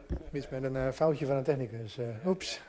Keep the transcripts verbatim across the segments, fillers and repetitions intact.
Mis met een uh, foutje van een technicus. Uh, oeps.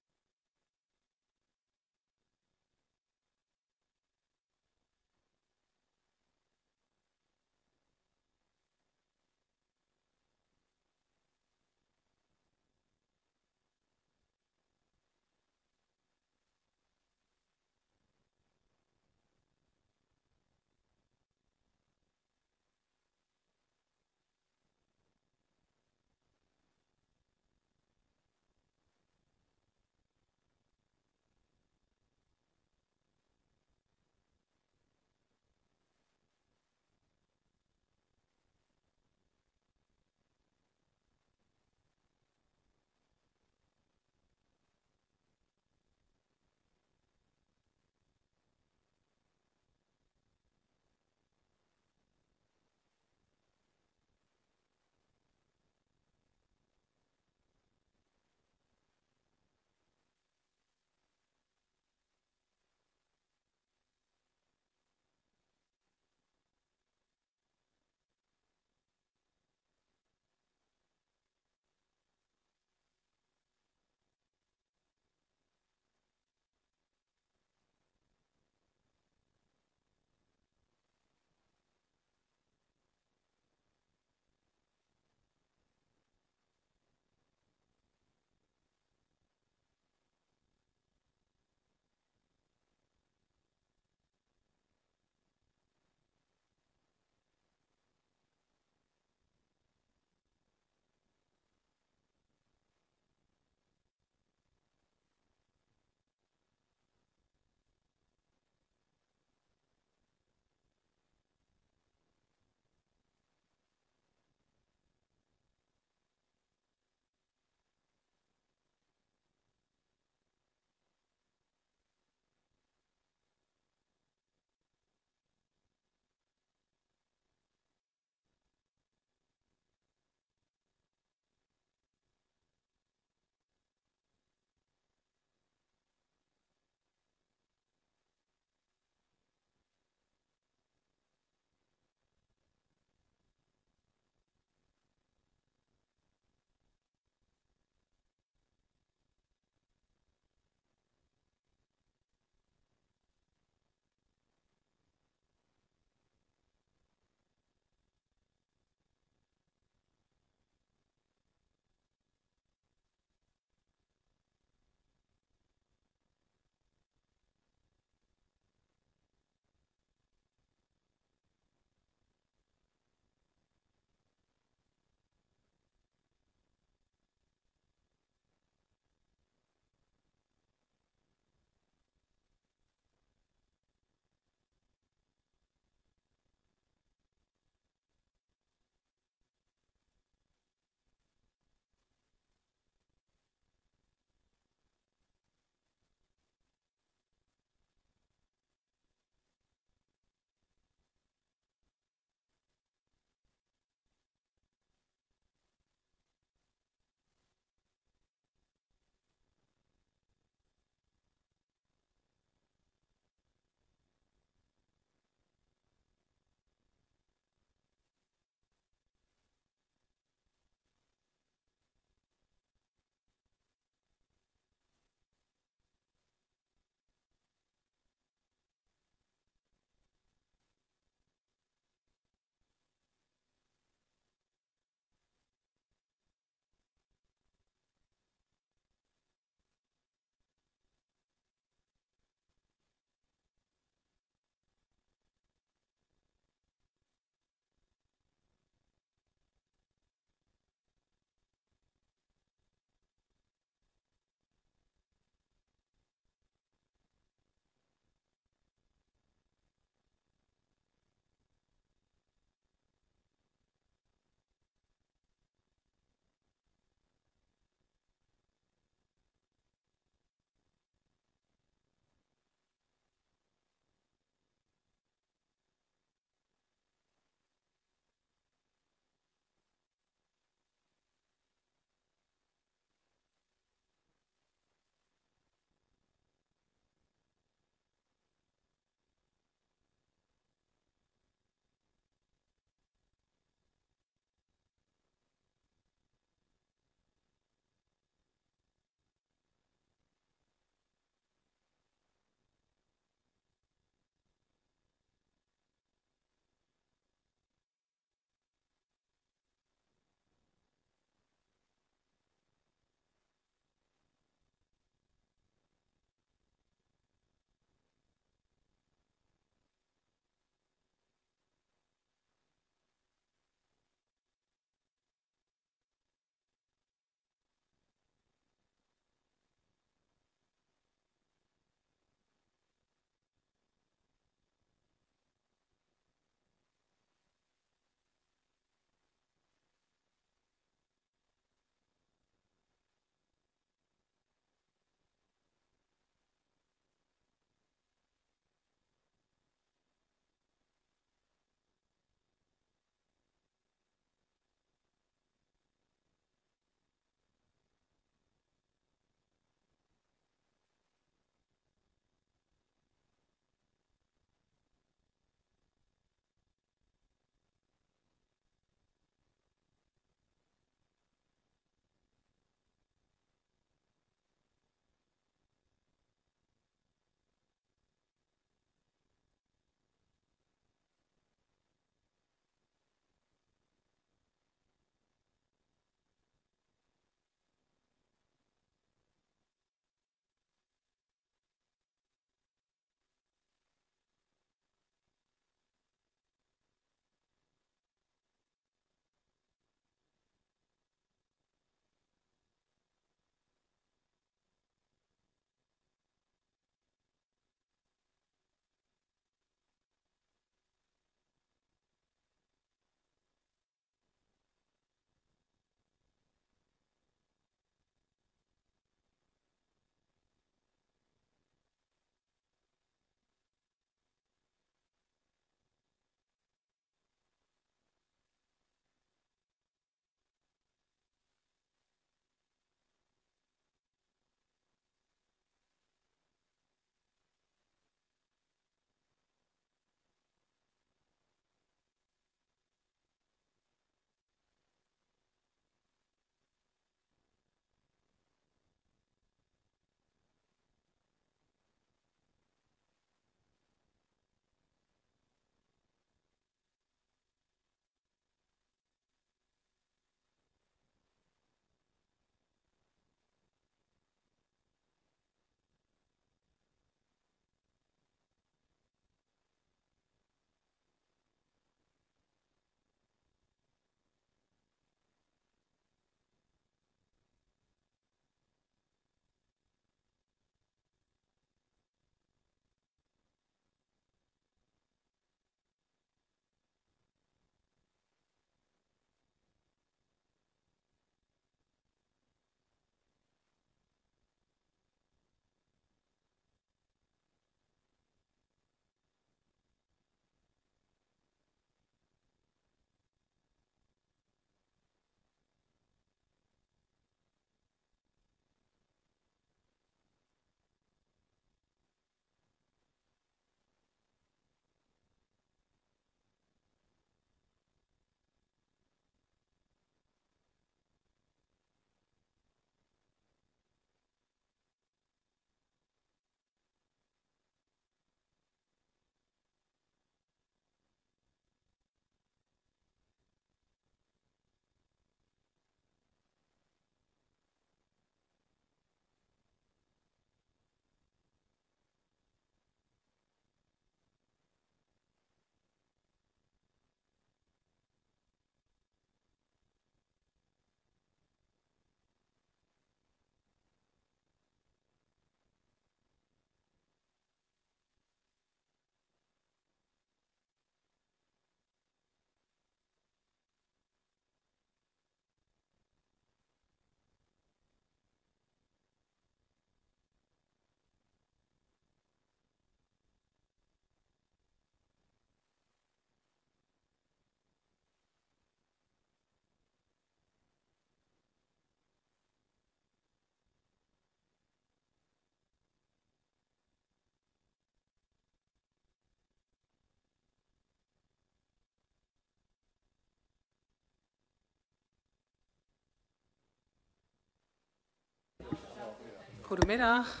Goedemiddag.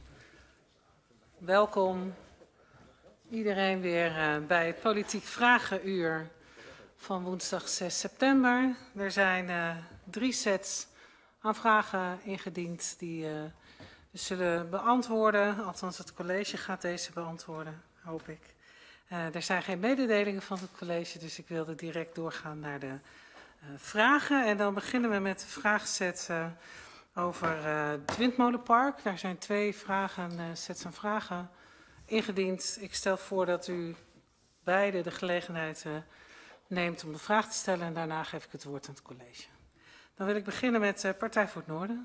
Welkom iedereen weer uh, bij het Politiek Vragenuur van woensdag zes september. Er zijn uh, drie sets aan vragen ingediend die uh, we zullen beantwoorden. Althans, het college gaat deze beantwoorden, hoop ik. Uh, er zijn geen mededelingen van het college, dus ik wilde direct doorgaan naar de uh, vragen. En dan beginnen we met de vraagset uh, over uh, het Windmolenpark. Daar zijn twee vragen, uh, sets aan vragen ingediend. Ik stel voor dat u beide de gelegenheid uh, neemt om de vraag te stellen en daarna geef ik het woord aan het college. Dan wil ik beginnen met uh, Partij voor het Noorden.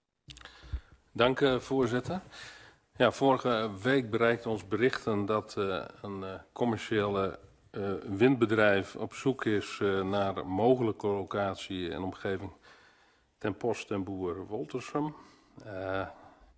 Dank u, voorzitter. Ja, vorige week bereikte ons berichten dat uh, een uh, commerciële uh, windbedrijf op zoek is uh, naar een mogelijke locatie in de omgeving ten Post ten Boer Woltersum. Uh,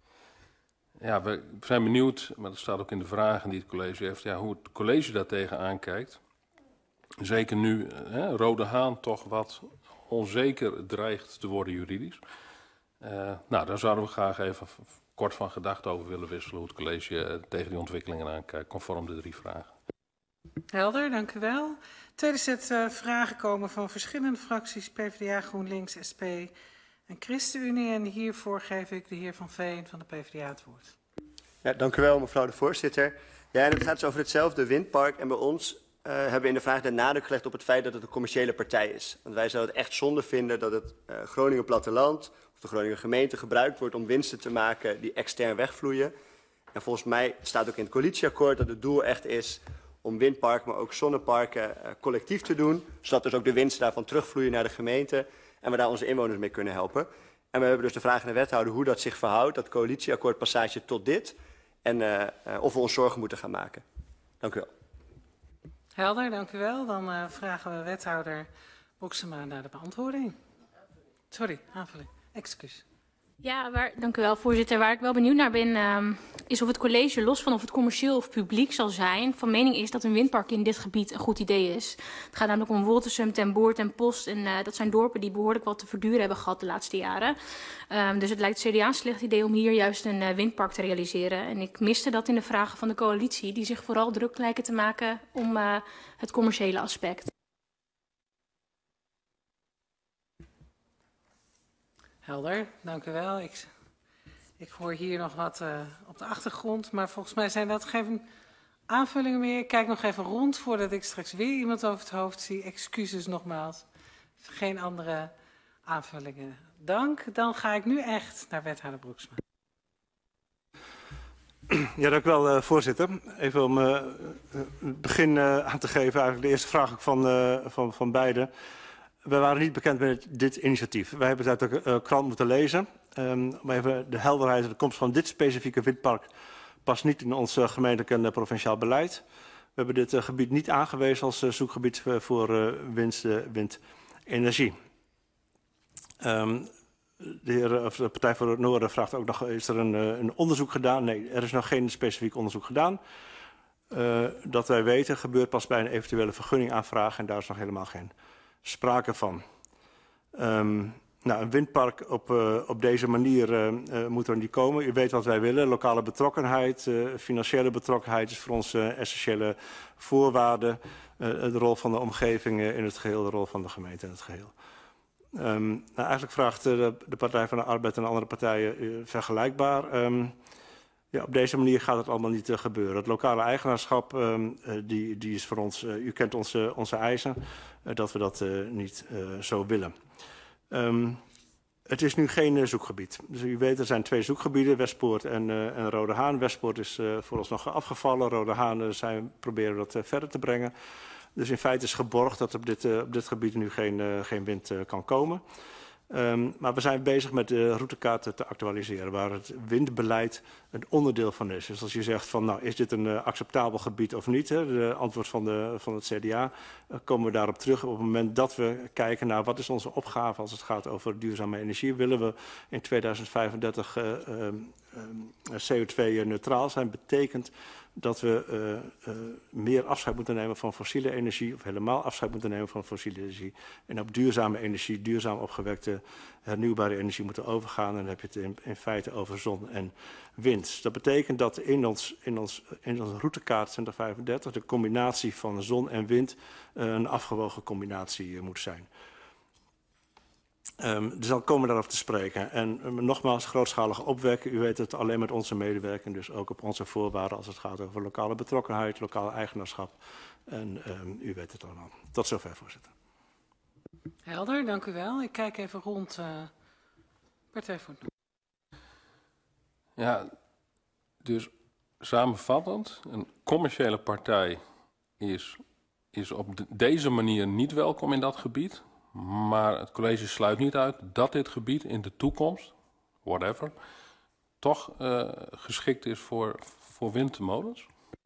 ja, we zijn benieuwd, maar dat staat ook in de vragen die het college heeft, ja, hoe het college daar tegenaan kijkt. Zeker nu hè, Rode Haan toch wat onzeker dreigt te worden juridisch. Uh, nou, daar zouden we graag even kort van gedachten over willen wisselen hoe het college uh, tegen die ontwikkelingen aankijkt, conform de drie vragen. Helder, dank u wel. Tweede set uh, vragen komen van verschillende fracties, PvdA, GroenLinks, S P en ChristenUnie. En hiervoor geef ik de heer Van Veen van de PvdA het woord. Ja, dank u wel, mevrouw de voorzitter. Ja, en het gaat dus over hetzelfde windpark. En bij ons uh, hebben we in de vraag de nadruk gelegd op het feit dat het een commerciële partij is. Want wij zouden het echt zonde vinden dat het uh, Groningen platteland of de Groningen gemeente gebruikt wordt om winsten te maken die extern wegvloeien. En volgens mij staat ook in het coalitieakkoord dat het doel echt is om windparken, maar ook zonneparken uh, collectief te doen. Zodat dus ook de winsten daarvan terugvloeien naar de gemeente en we daar onze inwoners mee kunnen helpen. En we hebben dus de vraag aan de wethouder hoe dat zich verhoudt, dat coalitieakkoord passage tot dit. En uh, uh, of we ons zorgen moeten gaan maken. Dank u wel. Helder, dank u wel. Dan uh, vragen we wethouder Broeksema naar de beantwoording. Sorry, aanvulling. Excuus. Ja, waar, dank u wel, voorzitter. Waar ik wel benieuwd naar ben, uh, is of het college, los van of het commercieel of publiek zal zijn, van mening is dat een windpark in dit gebied een goed idee is. Het gaat namelijk om Woltersum, Ten Boer, Ten Post. En uh, dat zijn dorpen die behoorlijk wat te verduren hebben gehad de laatste jaren. Um, dus het lijkt het C D A een slecht idee om hier juist een uh, windpark te realiseren. En ik miste dat in de vragen van de coalitie, die zich vooral druk lijken te maken om uh, het commerciële aspect. Helder, dank u wel. Ik, ik hoor hier nog wat uh, op de achtergrond, maar volgens mij zijn dat geen aanvullingen meer. Ik kijk nog even rond voordat ik straks weer iemand over het hoofd zie. Excuses nogmaals. Geen andere aanvullingen. Dank. Dan ga ik nu echt naar wethouder Broeksema. Ja, dank u wel, uh, voorzitter. Even om uh, het begin uh, aan te geven, eigenlijk de eerste vraag ook van, uh, van, van beiden. We waren niet bekend met dit initiatief. Wij hebben het uit de uh, krant moeten lezen. Um, maar even de helderheid, de komst van dit specifieke windpark past niet in ons uh, gemeentelijk en uh, provinciaal beleid. We hebben dit uh, gebied niet aangewezen als uh, zoekgebied uh, voor uh, winst, uh, windenergie. Um, de, heer, of de Partij voor het Noorden vraagt ook nog, is er een, uh, een onderzoek gedaan? Nee, er is nog geen specifiek onderzoek gedaan. Uh, dat wij weten gebeurt pas bij een eventuele vergunningaanvraag en daar is nog helemaal geen sprake van. Um, nou, een windpark op, uh, op deze manier uh, uh, moet er niet komen. U weet wat wij willen. Lokale betrokkenheid, uh, financiële betrokkenheid is voor ons uh, essentiële voorwaarde. Uh, de rol van de omgeving uh, in het geheel, de rol van de gemeente in het geheel. Um, nou, eigenlijk vraagt uh, de, de Partij van de Arbeid en andere partijen uh, vergelijkbaar. Um, Ja, op deze manier gaat het allemaal niet uh, gebeuren. Het lokale eigenaarschap, um, uh, die, die is voor ons, uh, u kent onze, onze eisen, uh, dat we dat uh, niet uh, zo willen. Um, het is nu geen uh, zoekgebied. Dus u weet, er zijn twee zoekgebieden, Westpoort en, uh, en Rode Haan. Westpoort is uh, voor ons nog afgevallen, Rode Haan uh, zijn, proberen dat uh, verder te brengen. Dus in feite is geborgd dat op dit, uh, op dit gebied nu geen, uh, geen wind uh, kan komen. Um, maar we zijn bezig met de routekaart te actualiseren, waar het windbeleid een onderdeel van is. Dus als je zegt van, nou, is dit een uh, acceptabel gebied of niet? Hè, de antwoord van, de, van het C D A, uh, komen we daarop terug op het moment dat we kijken naar wat is onze opgave als het gaat over duurzame energie. Willen we in tweeduizend vijfendertig uh, uh, C O twee neutraal zijn, betekent dat we uh, uh, meer afscheid moeten nemen van fossiele energie, of helemaal afscheid moeten nemen van fossiele energie, en op duurzame energie, duurzaam opgewekte hernieuwbare energie moeten overgaan. En dan heb je het in, in feite over zon en wind. Dat betekent dat in ons, in ons, in onze routekaart twintig vijfendertig de combinatie van zon en wind uh, een afgewogen combinatie uh, moet zijn. Um, dus dan komen we daarover te spreken. En um, nogmaals, grootschalige opwekken. U weet het, alleen met onze medewerking, dus ook op onze voorwaarden als het gaat over lokale betrokkenheid, lokale eigenaarschap. En um, u weet het allemaal. Tot zover, voorzitter. Helder, dank u wel. Ik kijk even rond. Uh, partij voor. Ja, dus samenvattend, een commerciële partij is, is op de, deze manier niet welkom in dat gebied. Maar het college sluit niet uit dat dit gebied in de toekomst, whatever, toch uh, geschikt is voor, voor windmolens.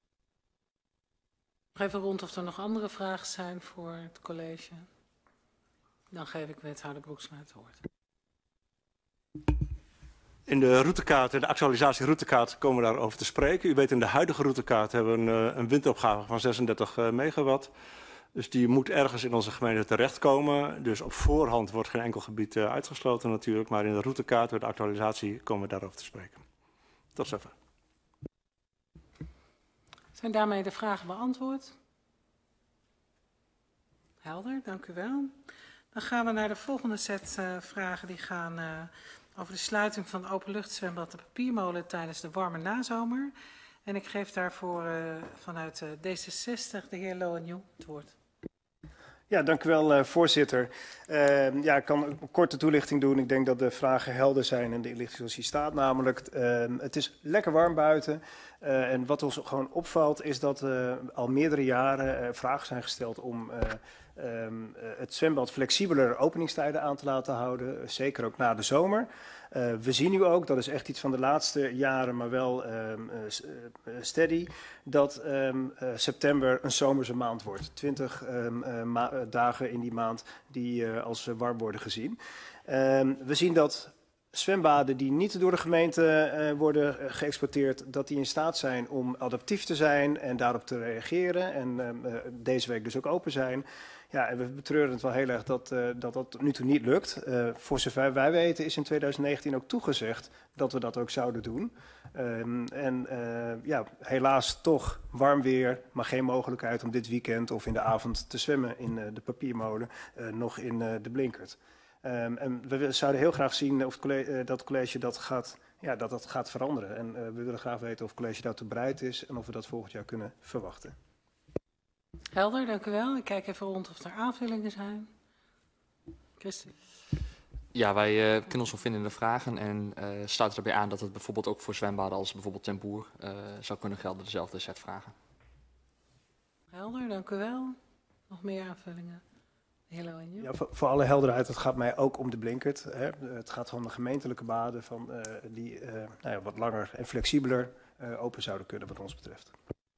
Nog even rond of er nog andere vragen zijn voor het college. Dan geef ik wethouder Broeksma het woord. In de routekaart, in de actualisatie routekaart komen we daarover te spreken. U weet, in de huidige routekaart hebben we een, een windopgave van zesendertig megawatt. Dus die moet ergens in onze gemeente terechtkomen. Dus op voorhand wordt geen enkel gebied uh, uitgesloten natuurlijk. Maar in de routekaart, bij de actualisatie, komen we daarover te spreken. Tot zover. Zijn daarmee de vragen beantwoord? Helder, dank u wel. Dan gaan we naar de volgende set uh, vragen. Die gaan uh, over de sluiting van het openluchtzwembad de Papiermolen tijdens de warme nazomer. En ik geef daarvoor uh, vanuit uh, D zesenzestig de heer Lohenjoe het woord. Ja, dank u wel, uh, voorzitter. Uh, ja, ik kan een korte toelichting doen. Ik denk dat de vragen helder zijn en de inlichting zoals hier staat. Namelijk, uh, het is lekker warm buiten. Uh, en wat ons gewoon opvalt is dat uh, al meerdere jaren uh, vragen zijn gesteld om uh, um, uh, het zwembad flexibeler openingstijden aan te laten houden. Uh, zeker ook na de zomer. Uh, we zien nu ook, dat is echt iets van de laatste jaren, maar wel um, uh, steady, dat um, uh, september een zomerse maand wordt. Twintig um, uh, ma dagen in die maand die uh, als uh, warm worden gezien. Um, we zien dat zwembaden die niet door de gemeente uh, worden geëxploiteerd, dat die in staat zijn om adaptief te zijn en daarop te reageren. En uh, deze week dus ook open zijn. Ja, en we betreuren het wel heel erg dat uh, dat, dat tot nu toe niet lukt. Uh, voor zover wij weten is in twintig negentien ook toegezegd dat we dat ook zouden doen. Um, en uh, ja, helaas toch warm weer, maar geen mogelijkheid om dit weekend of in de avond te zwemmen in uh, de Papiermolen, uh, nog in uh, de Blinkert. Um, en we zouden heel graag zien of het college, uh, dat het college dat gaat, ja, dat dat gaat veranderen. En uh, we willen graag weten of het college daartoe bereid is en of we dat volgend jaar kunnen verwachten. Helder, dank u wel. Ik kijk even rond of er aanvullingen zijn. Christen. Ja, wij uh, kunnen ons wel vinden in de vragen en uh, sluiten erbij aan dat het bijvoorbeeld ook voor zwembaden als bijvoorbeeld Ten Boer uh, zou kunnen gelden, dezelfde set vragen. Helder, dank u wel. Nog meer aanvullingen? Ja, voor, voor alle helderheid, het gaat mij ook om de Blinkert. Hè. Het gaat om de gemeentelijke baden van, uh, die uh, nou ja, wat langer en flexibeler uh, open zouden kunnen wat ons betreft.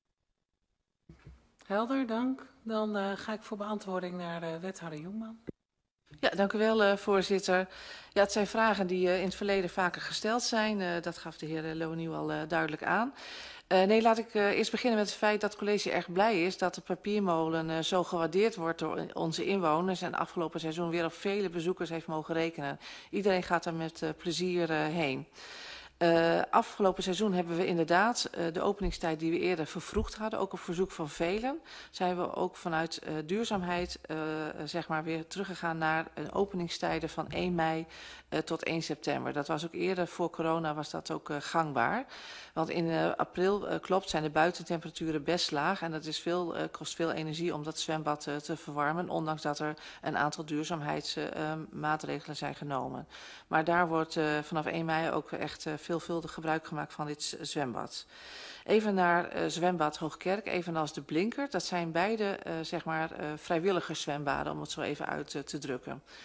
Helder, dank. Dan uh, ga ik voor beantwoording naar de wethouder Jongman. Ja, dank u wel, uh, voorzitter. Ja, het zijn vragen die uh, in het verleden vaker gesteld zijn. Uh, dat gaf de heer Lohenjoe al uh, duidelijk aan. Uh, nee, laat ik uh, eerst beginnen met het feit dat het college erg blij is dat de Papiermolen uh, zo gewaardeerd wordt door onze inwoners en afgelopen seizoen weer op vele bezoekers heeft mogen rekenen. Iedereen gaat er met uh, plezier uh, heen. Uh, afgelopen seizoen hebben we inderdaad uh, de openingstijd die we eerder vervroegd hadden, ook op verzoek van velen, zijn we ook vanuit uh, duurzaamheid uh, zeg maar weer teruggegaan naar uh, openingstijden van één mei uh, tot één september. Dat was ook eerder, voor corona was dat ook uh, gangbaar. Want in uh, april, uh, klopt, zijn de buitentemperaturen best laag en dat is veel, uh, kost veel energie om dat zwembad uh, te verwarmen, ondanks dat er een aantal duurzaamheidsmaatregelen uh, zijn genomen. Maar daar wordt uh, vanaf één mei ook echt uh, veelvuldig gebruik gemaakt van dit zwembad. Even naar uh, zwembad Hoogkerk, evenals de Blinkert. Dat zijn beide uh, zeg maar uh, vrijwilligerszwembaden, om het zo even uit uh, te drukken.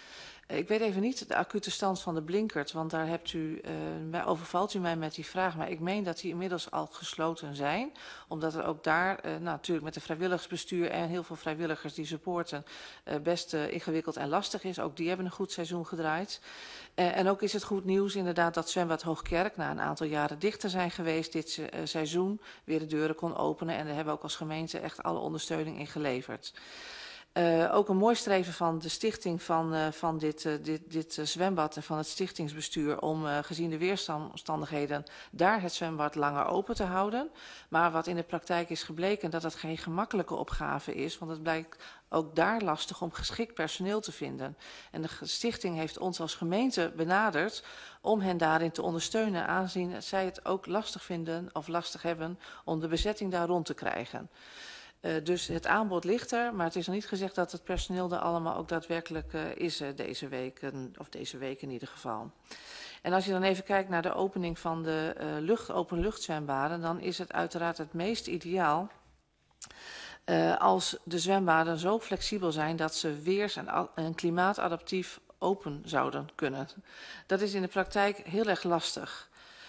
Ik weet even niet de acute stand van de Blinkert, want daar hebt u, uh, overvalt u mij met die vraag. Maar ik meen dat die inmiddels al gesloten zijn. Omdat er ook daar, uh, nou, natuurlijk met de vrijwilligersbestuur en heel veel vrijwilligers die supporten, uh, best uh, ingewikkeld en lastig is. Ook die hebben een goed seizoen gedraaid. Uh, en ook is het goed nieuws inderdaad dat zwembad Hoogkerk na een aantal jaren dichter zijn geweest dit uh, seizoen weer de deuren kon openen. En daar hebben we ook als gemeente echt alle ondersteuning in geleverd. Uh, ook een mooi streven van de stichting van, uh, van dit, uh, dit, dit uh, zwembad en van het stichtingsbestuur om uh, gezien de weersomstandigheden daar het zwembad langer open te houden. Maar wat in de praktijk is gebleken dat het geen gemakkelijke opgave is, want het blijkt ook daar lastig om geschikt personeel te vinden. En de stichting heeft ons als gemeente benaderd om hen daarin te ondersteunen, aangezien zij het ook lastig vinden of lastig hebben om de bezetting daar rond te krijgen. Uh, dus het aanbod ligt er, maar het is nog niet gezegd dat het personeel er allemaal ook daadwerkelijk uh, is uh, deze week, of deze week in ieder geval. En als je dan even kijkt naar de opening van de uh, lucht, openluchtzwembaden, dan is het uiteraard het meest ideaal uh, als de zwembaden zo flexibel zijn dat ze weers- en, en klimaatadaptief open zouden kunnen. Dat is in de praktijk heel erg lastig.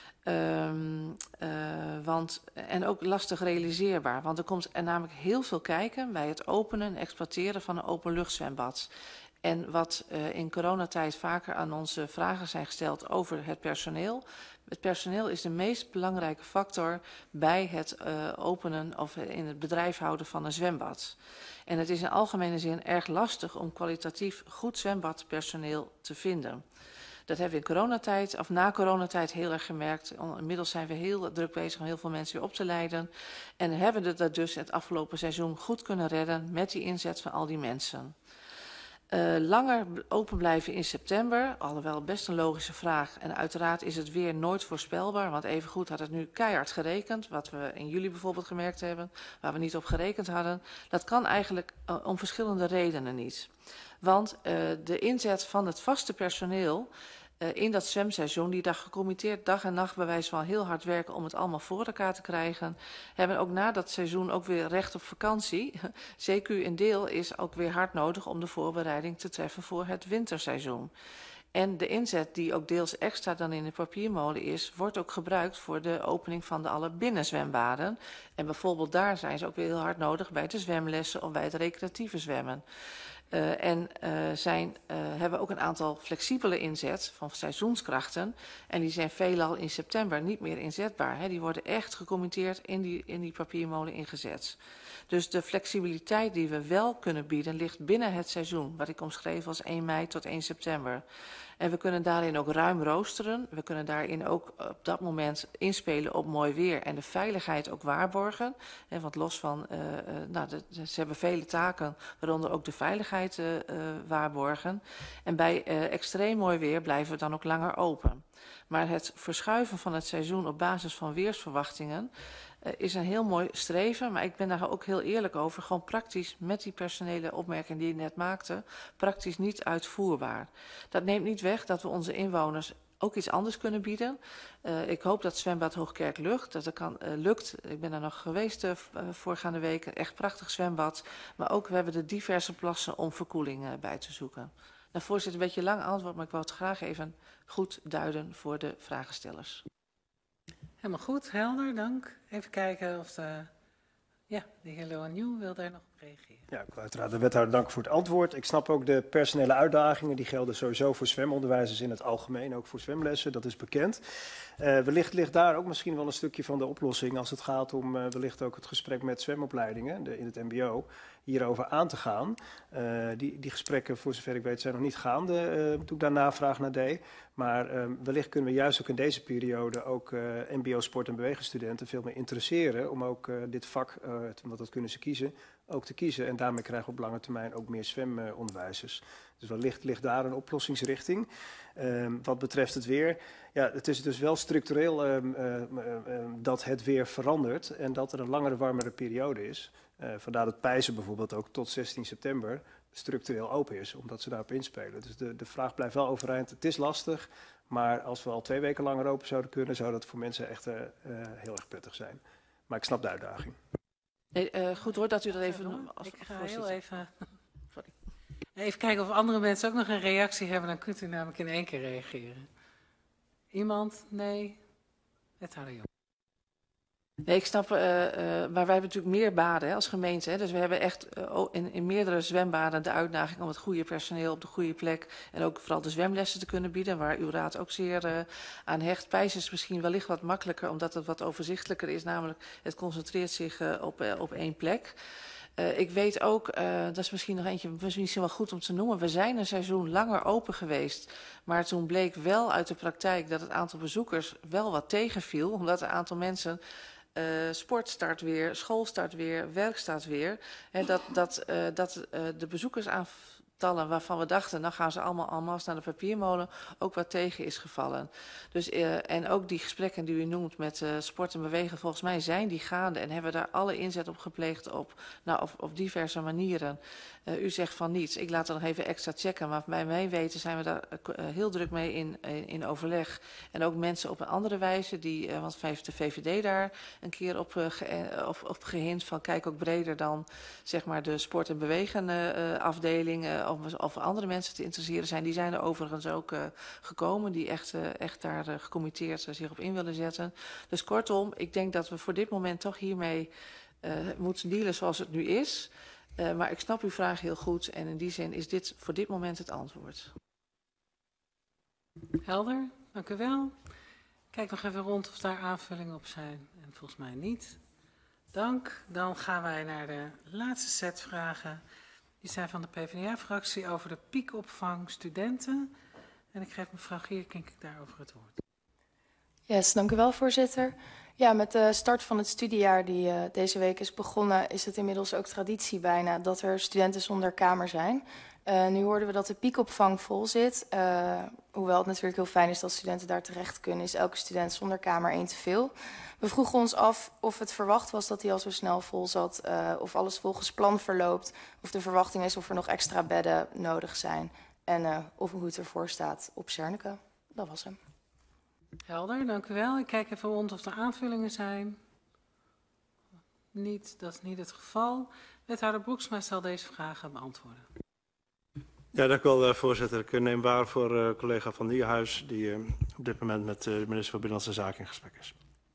Um, uh, want, en ook lastig realiseerbaar, want er komt er namelijk heel veel kijken bij het openen en exploiteren van een openluchtzwembad. En wat uh, in coronatijd vaker aan onze vragen zijn gesteld over het personeel. Het personeel is de meest belangrijke factor bij het uh, openen of in het bedrijf houden van een zwembad. En het is in algemene zin erg lastig om kwalitatief goed zwembadpersoneel te vinden. Dat hebben we in coronatijd, of na coronatijd heel erg gemerkt. Inmiddels zijn we heel druk bezig om heel veel mensen weer op te leiden. En hebben we dat dus het afgelopen seizoen goed kunnen redden met die inzet van al die mensen. Uh, langer open blijven in september, alhoewel best een logische vraag. En uiteraard is het weer nooit voorspelbaar, want evengoed had het nu keihard gerekend. Wat we in juli bijvoorbeeld gemerkt hebben, waar we niet op gerekend hadden. Dat kan eigenlijk uh, om verschillende redenen niet. Want uh, de inzet van het vaste personeel uh, in dat zwemseizoen, die daar gecommitteerd dag en nacht bij wijze van heel hard werken om het allemaal voor elkaar te krijgen, hebben ook na dat seizoen ook weer recht op vakantie. C Q in deel is ook weer hard nodig om de voorbereiding te treffen voor het winterseizoen. En de inzet die ook deels extra dan in de papiermolen is, wordt ook gebruikt voor de opening van de alle binnenzwembaden. En bijvoorbeeld daar zijn ze ook weer heel hard nodig bij de zwemlessen of bij het recreatieve zwemmen. Uh, en uh, zijn, uh, hebben ook een aantal flexibele inzet van seizoenskrachten. En die zijn veelal in september niet meer inzetbaar. Hè. Die worden echt gecommitteerd in die, in die papiermolen ingezet. Dus de flexibiliteit die we wel kunnen bieden ligt binnen het seizoen. Wat ik omschreef als één mei tot één september. En we kunnen daarin ook ruim roosteren. We kunnen daarin ook op dat moment inspelen op mooi weer en de veiligheid ook waarborgen. En want los van, uh, uh, nou, de, de, ze hebben vele taken, waaronder ook de veiligheid uh, uh, waarborgen. En bij uh, extreem mooi weer blijven we dan ook langer open. Maar het verschuiven van het seizoen op basis van weersverwachtingen uh, is een heel mooi streven. Maar ik ben daar ook heel eerlijk over. Gewoon praktisch met die personele opmerking die je net maakte, praktisch niet uitvoerbaar. Dat neemt niet weg dat we onze inwoners ook iets anders kunnen bieden. Uh, ik hoop dat zwembad Hoogkerk lukt. Dat het kan, uh, lukt. Ik ben er nog geweest uh, voorgaande week. Een echt prachtig zwembad. Maar ook we hebben de diverse plassen om verkoeling uh, bij te zoeken. Nou, voorzitter, een beetje lang antwoord, maar ik wou het graag even goed duiden voor de vragenstellers. Helemaal goed, helder, dank. Even kijken of de, ja, de heer Loanieu wil daar nog op reageren. Ja, ik wil uiteraard de wethouder danken voor het antwoord. Ik snap ook de personele uitdagingen. Die gelden sowieso voor zwemonderwijzers in het algemeen, ook voor zwemlessen. Dat is bekend. Uh, wellicht ligt daar ook misschien wel een stukje van de oplossing als het gaat om uh, wellicht ook het gesprek met zwemopleidingen de, in het M B O hierover aan te gaan. Uh, die, die gesprekken, voor zover ik weet, zijn nog niet gaande uh, toen ik daar navraag naar deed. Maar uh, wellicht kunnen we juist ook in deze periode ook uh, M B O sport- en bewegingsstudenten veel meer interesseren om ook uh, dit vak, uh, want dat kunnen ze kiezen, ook te kiezen. En daarmee krijgen we op lange termijn ook meer zwemonderwijzers. Dus wellicht ligt daar een oplossingsrichting. Um, wat betreft het weer, ja, het is dus wel structureel um, uh, um, dat het weer verandert en dat er een langere, warmere periode is. Uh, vandaar dat Pijzen bijvoorbeeld ook tot zestien september structureel open is, omdat ze daarop inspelen. Dus de, de vraag blijft wel overeind. Het is lastig, maar als we al twee weken langer open zouden kunnen, zou dat voor mensen echt uh, uh, heel erg prettig zijn. Maar ik snap de uitdaging. Nee, uh, goed hoor dat u dat even... Als ik ga heel even... Sorry. Even kijken of andere mensen ook nog een reactie hebben. Dan kunt u namelijk in één keer reageren. Iemand? Nee? Wethouder Jong. Nee, ik snap, uh, uh, maar wij hebben natuurlijk meer baden hè, als gemeente. Hè, dus we hebben echt uh, in, in meerdere zwembaden de uitdaging om het goede personeel op de goede plek en ook vooral de zwemlessen te kunnen bieden, waar uw raad ook zeer uh, aan hecht. Pijs is misschien wellicht wat makkelijker, omdat het wat overzichtelijker is, namelijk het concentreert zich uh, op, uh, op één plek. Uh, ik weet ook, uh, dat is misschien nog eentje, misschien wel goed om te noemen, we zijn een seizoen langer open geweest. Maar toen bleek wel uit de praktijk dat het aantal bezoekers wel wat tegenviel, omdat het aantal mensen... Uh, sport start weer, school start weer, werk start weer. He, dat dat, uh, dat uh, de bezoekersaantallen waarvan we dachten, nou gaan ze allemaal en masse naar de papiermolen, ook wat tegen is gevallen. Dus, uh, en ook die gesprekken die u noemt met uh, sport en bewegen, volgens mij zijn die gaande en hebben we daar alle inzet op gepleegd op, nou, op, op diverse manieren. Uh, u zegt van niets, ik laat er nog even extra checken, maar bij mij weten zijn we daar uh, heel druk mee in, in, in overleg. En ook mensen op een andere wijze, die, uh, want heeft de V V D daar een keer op, uh, ge, op, op gehint van kijk ook breder dan zeg maar de sport en bewegen uh, afdeling uh, of, of andere mensen te interesseren zijn. Die zijn er overigens ook uh, gekomen, die echt, uh, echt daar uh, gecommitteerd uh, zich op in willen zetten. Dus kortom, ik denk dat we voor dit moment toch hiermee uh, moeten dealen zoals het nu is. Uh, maar ik snap uw vraag heel goed en in die zin is dit voor dit moment het antwoord. Helder, dank u wel. Kijk nog even rond of daar aanvullingen op zijn. En volgens mij niet. Dank. Dan gaan wij naar de laatste set vragen. Die zijn van de PvdA-fractie over de piekopvang studenten. En ik geef mevrouw Gierkink daarover het woord. Yes, dank u wel, voorzitter. Ja, met de start van het studiejaar die uh, deze week is begonnen, is het inmiddels ook traditie bijna dat er studenten zonder kamer zijn. Uh, nu hoorden we dat de piekopvang vol zit. Uh, hoewel het natuurlijk heel fijn is dat studenten daar terecht kunnen, is elke student zonder kamer één te veel. We vroegen ons af of het verwacht was dat hij al zo snel vol zat, uh, of alles volgens plan verloopt, of de verwachting is of er nog extra bedden nodig zijn en uh, of hoe het ervoor staat op Zernike. Dat was hem. Helder, dank u wel. Ik kijk even rond of er aanvullingen zijn. Niet, dat is niet het geval. Wethouder Broeksma zal deze vragen beantwoorden. Ja, dank u wel, voorzitter. Ik neem waar voor uh, collega Van Nieuwenhuis, die uh, op dit moment met uh, de minister van Binnenlandse Zaken in gesprek is.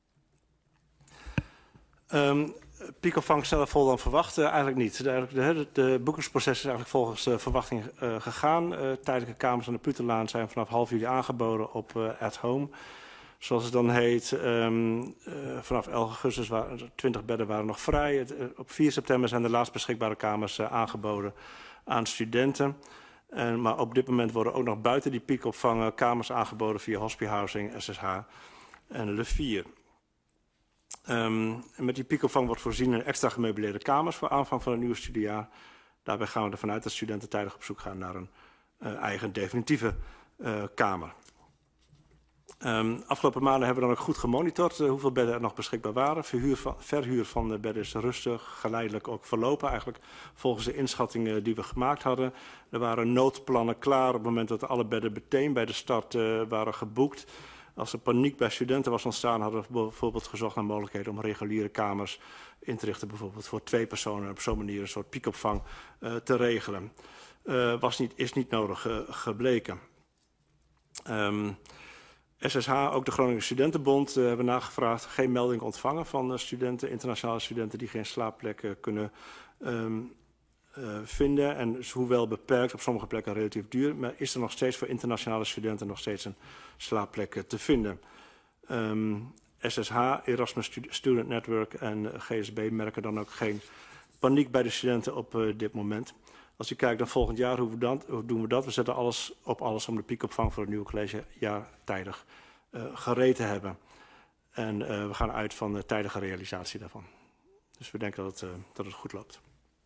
Um, piekopvang sneller vol dan verwacht? Uh, eigenlijk niet. De, de, de boekingsproces is eigenlijk volgens de verwachting uh, gegaan. Uh, tijdelijke kamers aan de Puterlaan zijn vanaf half juli aangeboden op uh, at home. Zoals het dan heet, um, uh, vanaf elf augustus waren twintig bedden waren nog vrij. Het, uh, op vier september zijn de laatst beschikbare kamers uh, aangeboden aan studenten. En, maar op dit moment worden ook nog buiten die piekopvang kamers aangeboden via Hospihousing, S S H en Le vier. Um, en met die piekopvang wordt voorzien in extra gemeubileerde kamers voor aanvang van het nieuwe studiejaar. Daarbij gaan we ervan uit dat studenten tijdig op zoek gaan naar een uh, eigen definitieve uh, kamer. Um, afgelopen maanden hebben we dan ook goed gemonitord uh, hoeveel bedden er nog beschikbaar waren. Verhuur van, verhuur van de bedden is rustig, geleidelijk ook verlopen. Eigenlijk volgens de inschattingen die we gemaakt hadden. Er waren noodplannen klaar op het moment dat alle bedden meteen bij de start uh, waren geboekt. Als er paniek bij studenten was ontstaan, hadden we bijvoorbeeld gezocht naar mogelijkheden om reguliere kamers in te richten. Bijvoorbeeld voor twee personen op zo'n manier een soort piekopvang uh, te regelen. Uh, was niet, is niet nodig uh, gebleken. Um, S S H, ook de Groningen Studentenbond, uh, hebben nagevraagd. Geen melding ontvangen van uh, studenten, internationale studenten die geen slaapplek uh, kunnen um, uh, vinden. En dus hoewel beperkt, op sommige plekken relatief duur, maar is er nog steeds voor internationale studenten nog steeds een slaapplek uh, te vinden. Um, S S H, Erasmus Student Network en uh, G S B merken dan ook geen paniek bij de studenten op uh, dit moment. Als u kijkt naar volgend jaar, hoe, we dan, hoe doen we dat? We zetten alles op alles om de piekopvang voor het nieuwe collegejaar tijdig uh, gereed te hebben. En uh, we gaan uit van de tijdige realisatie daarvan. Dus we denken dat het, uh, dat het goed loopt.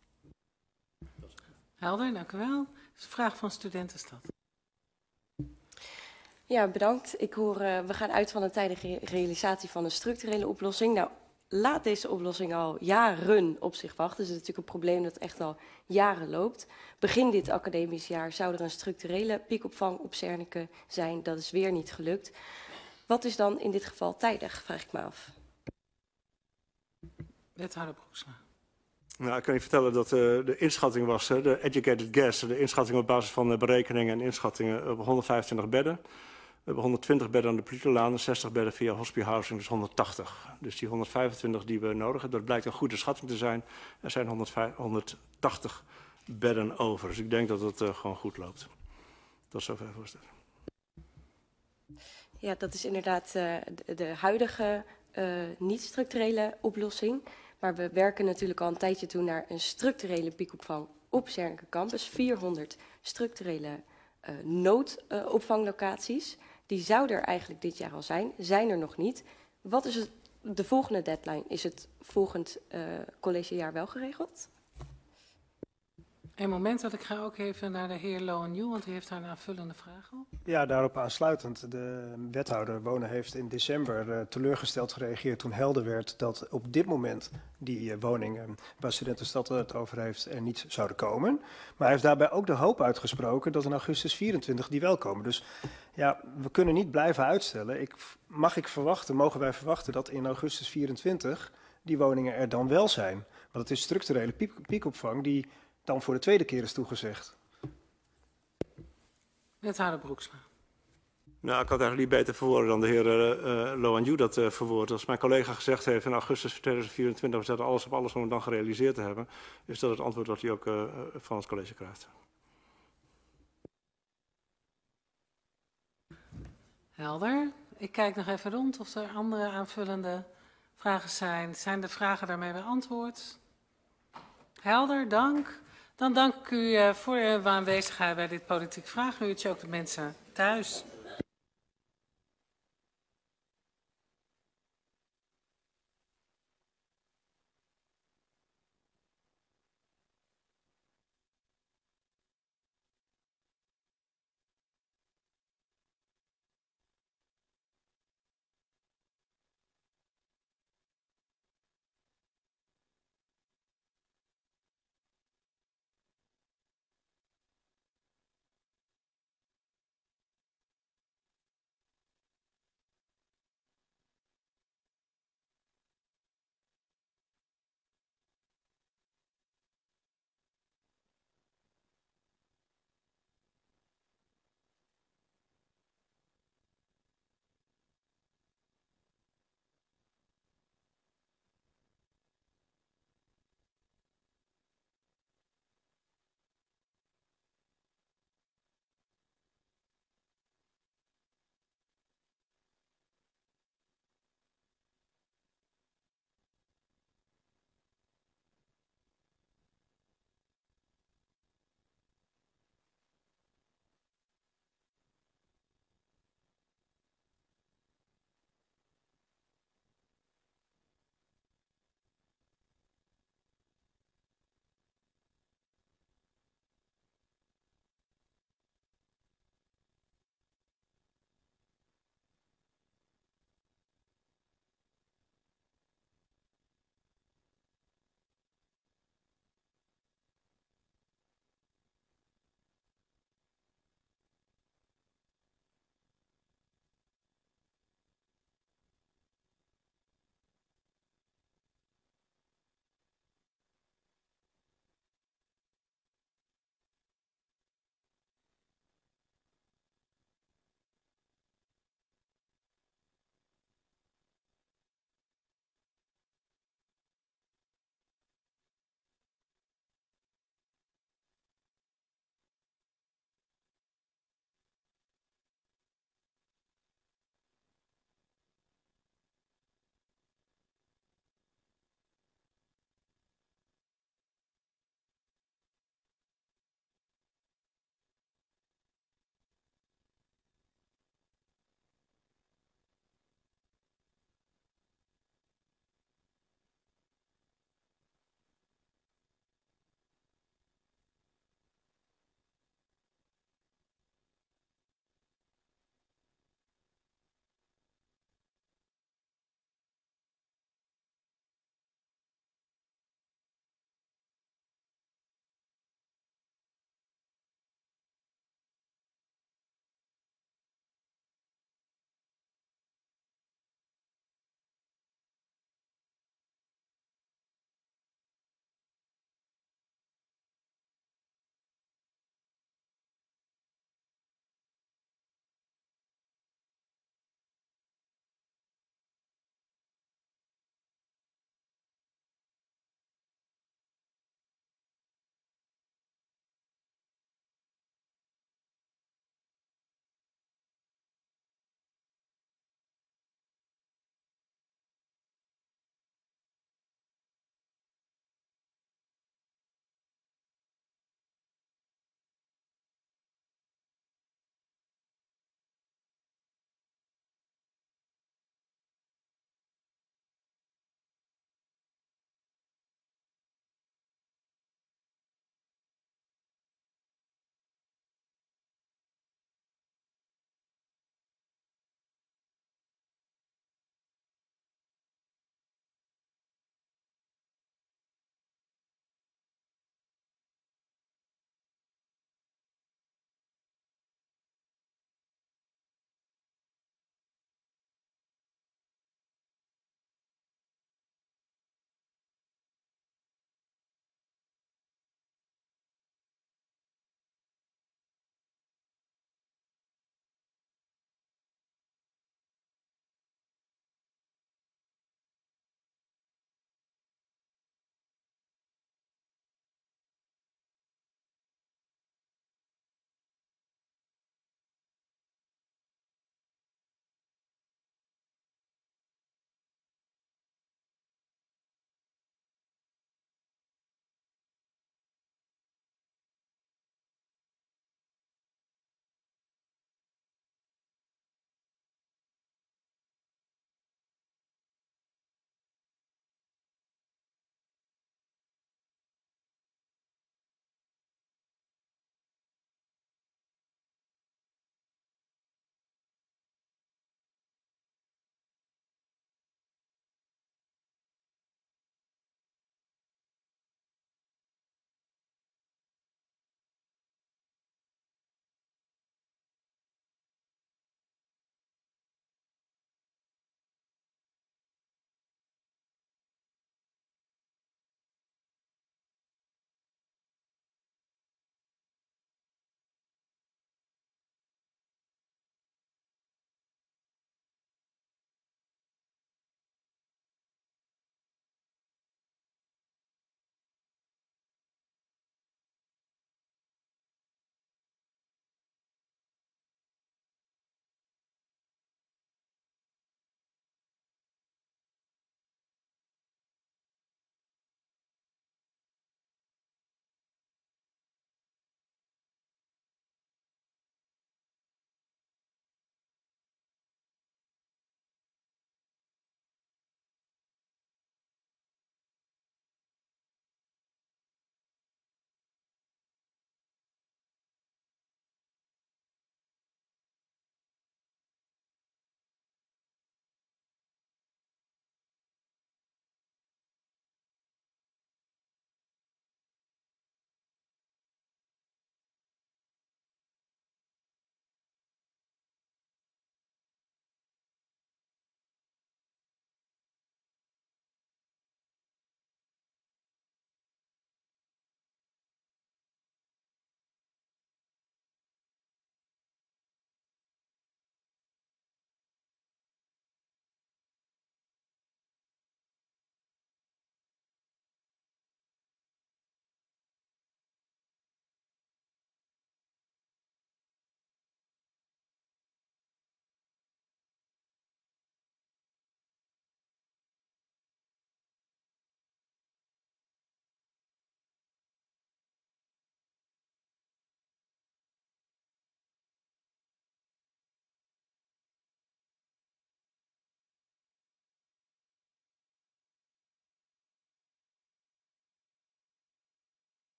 Helder, dank u wel. Dat is een vraag van Studentenstad. Ja, bedankt. Ik hoor, uh, we gaan uit van een tijdige realisatie van een structurele oplossing. Nou, laat deze oplossing al jaren op zich wachten. Dus het is natuurlijk een probleem dat echt al jaren loopt. Begin dit academisch jaar zou er een structurele piekopvang op Zernike zijn. Dat is weer niet gelukt. Wat is dan in dit geval tijdig, vraag ik me af. Wethouder Broeksma. Nou, ik kan je vertellen dat uh, de inschatting was, uh, de educated guess, de inschatting op basis van uh, berekeningen en inschattingen op honderdvijfentwintig bedden. We hebben honderdtwintig bedden aan de Politielaan en zestig bedden via hospice-housing, dus honderdtachtig. Dus die honderdvijfentwintig die we nodig hebben, dat blijkt een goede schatting te zijn. Er zijn honderdtachtig bedden over, dus ik denk dat het uh, gewoon goed loopt. Tot zover, voorzitter. Ja, dat is inderdaad uh, de, de huidige uh, niet-structurele oplossing. Maar we werken natuurlijk al een tijdje toe naar een structurele piekopvang op Zernike Campus. vierhonderd structurele uh, noodopvanglocaties. Uh, Die zouden er eigenlijk dit jaar al zijn, zijn er nog niet. Wat is het, de volgende deadline? Is het volgend uh, collegejaar wel geregeld? Een moment, dat ik ga ook even naar de heer Lowenju, want die heeft daar een aanvullende vraag op. Ja, daarop aansluitend. De wethouder Wonen heeft in december uh, teleurgesteld gereageerd toen helder werd dat op dit moment die uh, woningen waar Studentenstad het over heeft er niet zouden komen. Maar hij heeft daarbij ook de hoop uitgesproken dat in augustus vierentwintig die wel komen. Dus ja, we kunnen niet blijven uitstellen. Ik, mag ik verwachten, mogen wij verwachten dat in augustus vierentwintig die woningen er dan wel zijn? Want het is structurele piek, piekopvang die dan voor de tweede keer is toegezegd. Wethouder Broeksma. Nou, ik had eigenlijk niet beter verwoorden dan de heer uh, uh, Loanju dat uh, verwoordt. Als mijn collega gezegd heeft in augustus tweeduizend vierentwintig... we zetten alles op alles om het dan gerealiseerd te hebben... is dat het antwoord dat hij ook uh, van het college krijgt. Helder. Ik kijk nog even rond of er andere aanvullende vragen zijn. Zijn de vragen daarmee beantwoord? Helder, dank. Dan dank ik u uh, voor uw aanwezigheid bij dit politiek vraaguurtje, ook de mensen thuis.